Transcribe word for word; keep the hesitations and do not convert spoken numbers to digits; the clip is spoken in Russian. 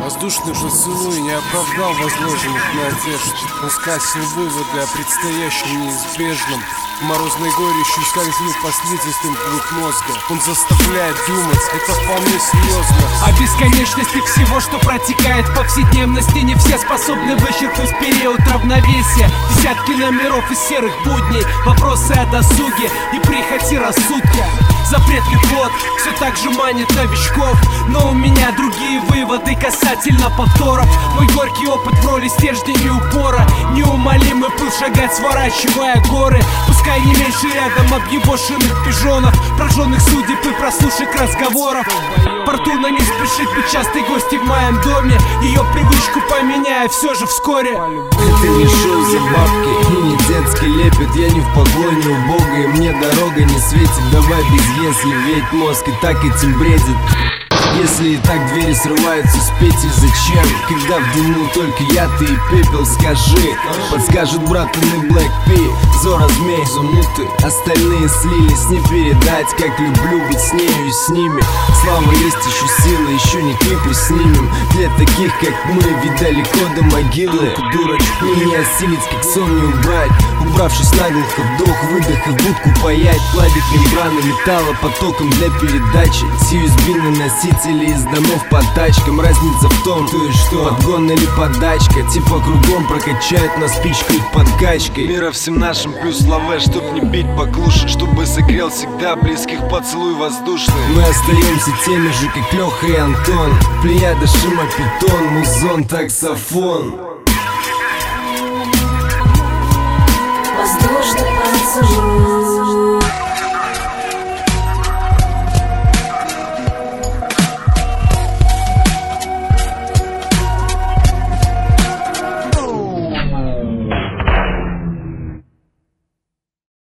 Воздушный поцелуй не оправдал возложенных надежд, но скасил выводы о предстоящем неизбежном. В морозной горечью скользнет по слизистым вглубь мозга. Он заставляет думать, это вполне серьезно. О бесконечности всего, что протекает в повседневности, не все способны вычеркнуть период равновесия. Десятки номеров из серых будней, вопросы о досуге и прихоти рассудка. Запретный плод все так же манит новичков, но у меня другие выводы касательно повторов. Мой горький опыт в роли стержня и упора, неумолимый пыл шагать, сворачивая горы. Пускай не меньше рядом объебошенных пижонов, прожженных судеб и прослушек разговоров. Фортуна не спешит быть частой гостьей в моем доме, ее привычку поменяя все же вскоре. Это не шоу за бабки и не детский лепет. Я не в погоне у Бога, и мне дорога не светит. Давай без если, ведь мозг и так этим бредит. Если и так двери срываются с петель, зачем? Когда в дыму только я, ты и пепел, скажи. Подскажет братаны Black P, Зора, Змей, замуты. Остальные слились, не передать, как люблю быть с нею и с ними. Слава есть, еще сила, еще не клипы снимем. Для таких, как мы, ведь далеко до могилы. Дурочку не осилить, как сон не убрать. Убравшись наглухо, вдох, выдох и в будку паять. Плавит мембраны металла потоком для передачи. си ю эс би на носители из домов по тачкам. Разница в том, то и что, подгон или подачка. Типа кругом прокачают нас спичкой подкачкой. Мира всем нашим плюс лаве, чтоб не бить по клуше, чтобы согрел всегда близких поцелуй воздушный. Мы остаемся теми же, как Леха и Антон. Плеяда, Шима, Питон, музон, таксофон. Воздушный поцелуй.